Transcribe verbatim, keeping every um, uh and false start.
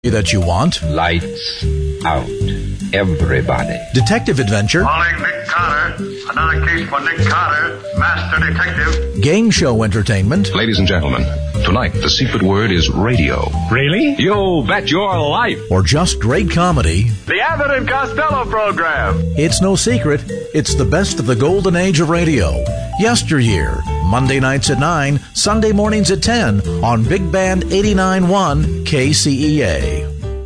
that you want. Lights out. Everybody. Detective adventure. Calling Nick Carter. Another case for Nick Carter, Master Detective. Game show entertainment. Ladies and gentlemen, tonight the secret word is radio. Really? You bet your life. Or just great comedy. The Abbott and Costello program. It's no secret. It's the best of the golden age of radio. Yesteryear. Monday nights at nine, Sunday mornings at ten on Big Band eighty-nine point one K C E A.